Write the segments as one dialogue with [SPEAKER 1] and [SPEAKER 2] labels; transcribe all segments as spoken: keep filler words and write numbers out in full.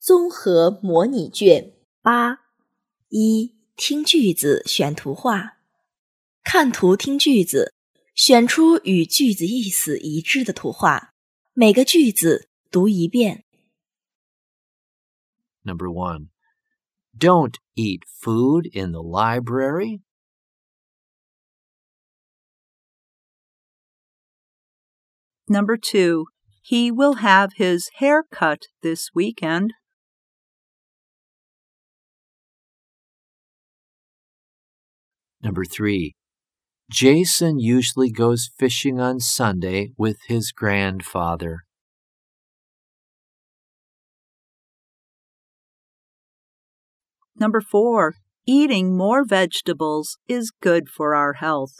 [SPEAKER 1] 综合模拟卷八。一、听句子选图画。看图听句子，选出与句子意思一致的图画，每个句子读一遍。
[SPEAKER 2] Number one, don't eat food in the library.
[SPEAKER 3] Number two, he will have his hair cut this weekend.
[SPEAKER 2] Number three, Jason usually goes fishing on Sunday with his grandfather.
[SPEAKER 3] Number four, eating more vegetables is good for our health.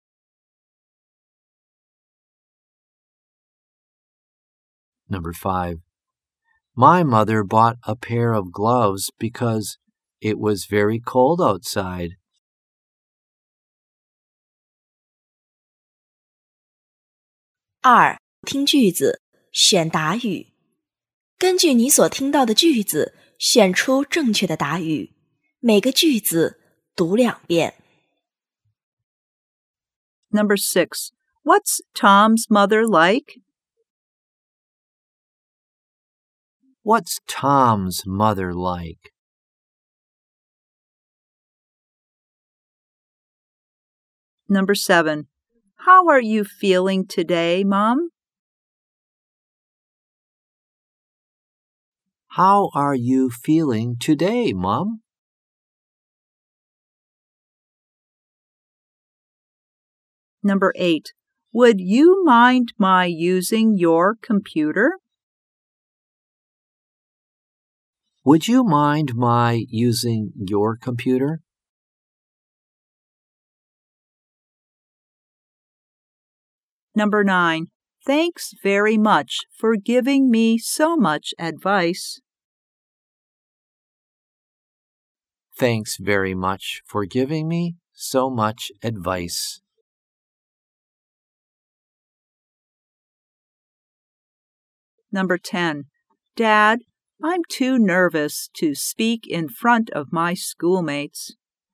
[SPEAKER 2] Number five, my mother bought a pair of gloves because it was very cold outside.
[SPEAKER 1] 二、听句子，选答语。根据你所听到的句子，选出正确的答语，每个句子读两遍。
[SPEAKER 3] Number six, what's Tom's mother like?
[SPEAKER 2] What's Tom's mother like?
[SPEAKER 3] Number seven, how are you feeling today, Mom?
[SPEAKER 2] How are you feeling today, Mom?
[SPEAKER 3] Number eight, would you mind my using your computer?
[SPEAKER 2] Would you mind my using your computer?
[SPEAKER 3] Number nine, thanks very much for giving me so much advice.
[SPEAKER 2] Thanks very much for giving me so much advice.
[SPEAKER 3] Number ten, Dad, I'm too nervous to speak in front of my schoolmates.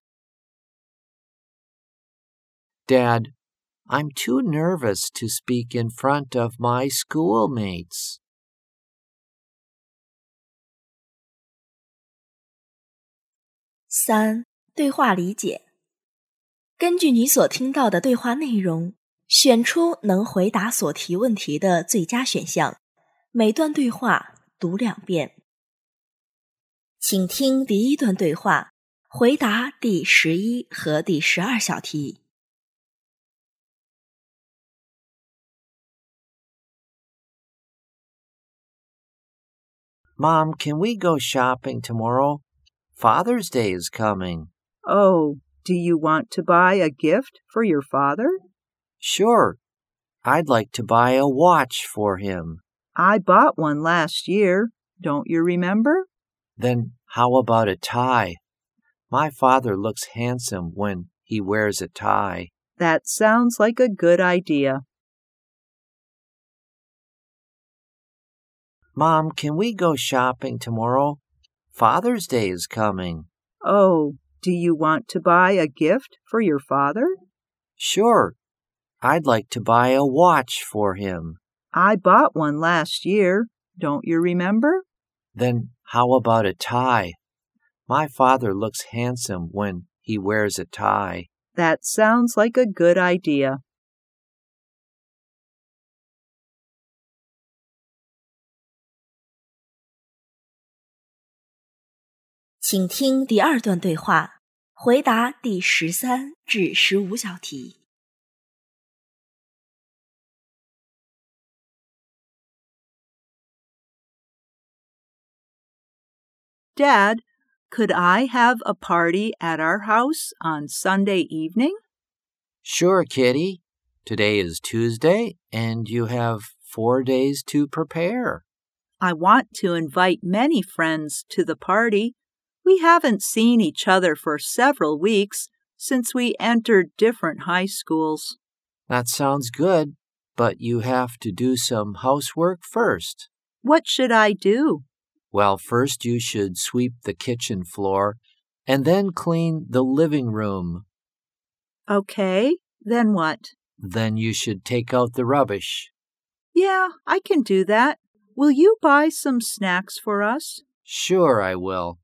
[SPEAKER 2] Dad, I'm too nervous to speak in front of my schoolmates.
[SPEAKER 1] 三、对话理解。根据你所听到的对话内容，选出能回答所提问题的最佳选项。每段对话读两遍。请听第一段对话，回答第十一和第十二小题。
[SPEAKER 2] Mom, can we go shopping tomorrow? Father's Day is coming.
[SPEAKER 3] Oh, do you want to buy a gift for your father?
[SPEAKER 2] Sure. I'd like to buy a watch for him.
[SPEAKER 3] I bought one last year. Don't you remember?
[SPEAKER 2] Then how about a tie? My father looks handsome when he wears a tie.
[SPEAKER 3] That sounds like a good idea.
[SPEAKER 2] Mom, can we go shopping tomorrow? Father's Day is coming.
[SPEAKER 3] Oh, do you want to buy a gift for your father?
[SPEAKER 2] Sure. I'd like to buy a watch for him.
[SPEAKER 3] I bought one last year. Don't you remember?
[SPEAKER 2] Then how about a tie? My father looks handsome when he wears a tie.
[SPEAKER 3] That sounds like a good idea.
[SPEAKER 1] 请听第二段对话，回答第十三至十五小题。
[SPEAKER 3] Dad, could I have a party at our house on Sunday evening?
[SPEAKER 2] Sure, Kitty. Today is Tuesday, and you have four days to prepare.
[SPEAKER 3] I want to invite many friends to the party. We haven't seen each other for several weeks since we entered different high schools.
[SPEAKER 2] That sounds good, but you have to do some housework first.
[SPEAKER 3] What should I do?
[SPEAKER 2] Well, first you should sweep the kitchen floor and then clean the living room.
[SPEAKER 3] Okay, then what?
[SPEAKER 2] Then you should take out the rubbish.
[SPEAKER 3] Yeah, I can do that. Will you buy some snacks for us?
[SPEAKER 2] Sure, I will.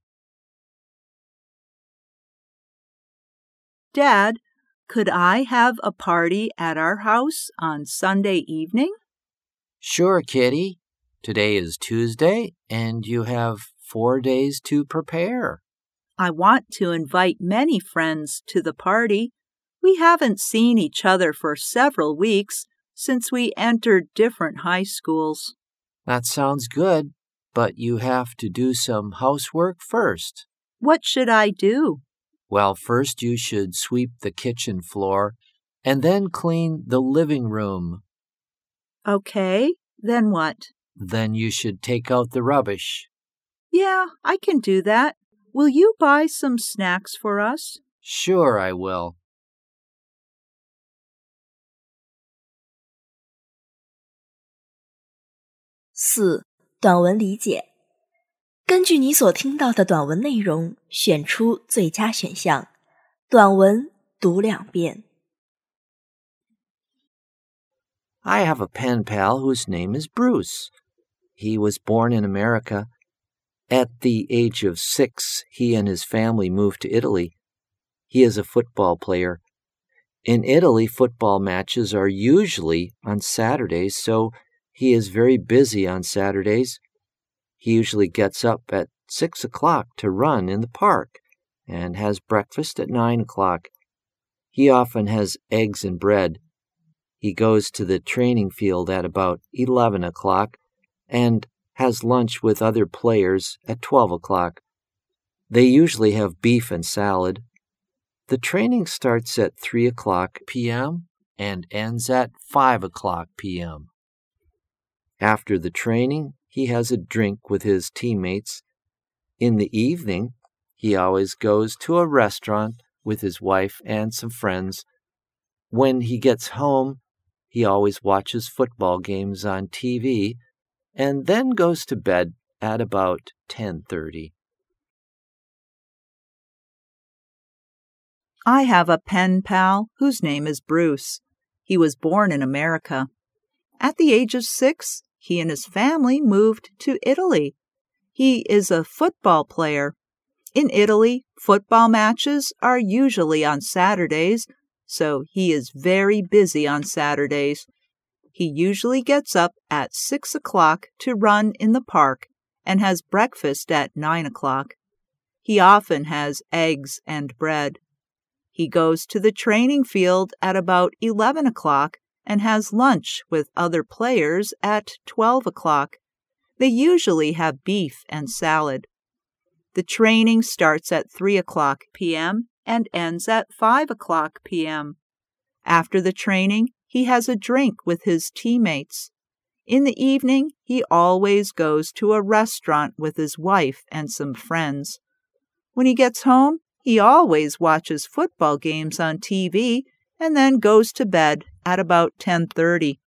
[SPEAKER 3] Dad, could I have a party at our house on Sunday evening?
[SPEAKER 2] Sure, Kitty. Today is Tuesday, and you have four days to prepare.
[SPEAKER 3] I want to invite many friends to the party. We haven't seen each other for several weeks since we entered different high schools.
[SPEAKER 2] That sounds good, but you have to do some housework first.
[SPEAKER 3] What should I do?
[SPEAKER 2] Well, first you should sweep the kitchen floor and then clean the living room.
[SPEAKER 3] Okay, then what?
[SPEAKER 2] Then you should take out the rubbish.
[SPEAKER 3] Yeah, I can do that. Will you buy some snacks for us?
[SPEAKER 2] Sure, I will.
[SPEAKER 1] 四、短文理解。根据你所听到的短文内容，选出最佳选项。短文读两遍。
[SPEAKER 2] I have a pen pal whose name is Bruce. He was born in America. At the age of six, he and his family moved to Italy. He is a football player. In Italy, football matches are usually on Saturdays, so he is very busy on Saturdays. He usually gets up at six o'clock to run in the park and has breakfast at nine o'clock. He often has eggs and bread. He goes to the training field at about eleven o'clock and has lunch with other players at twelve o'clock. They usually have beef and salad. The training starts at three o'clock p.m. and ends at five o'clock p.m. After the training, he has a drink with his teammates. In the evening, he always goes to a restaurant with his wife and some friends. When he gets home, he always watches football games on T V and then goes to bed at about ten thirty.
[SPEAKER 3] I have a pen pal whose name is Bruce. He was born in America. At the age of six, he and his family moved to Italy. He is a football player. In Italy, football matches are usually on Saturdays, so he is very busy on Saturdays. He usually gets up at six o'clock to run in the park and has breakfast at nine o'clock. He often has eggs and bread. He goes to the training field at about eleven o'clock and has lunch with other players at twelve o'clock. They usually have beef and salad. The training starts at three o'clock p.m. and ends at five o'clock p.m. After the training, he has a drink with his teammates. In the evening, he always goes to a restaurant with his wife and some friends. When he gets home, he always watches football games on T V and then goes to bed at about ten thirty.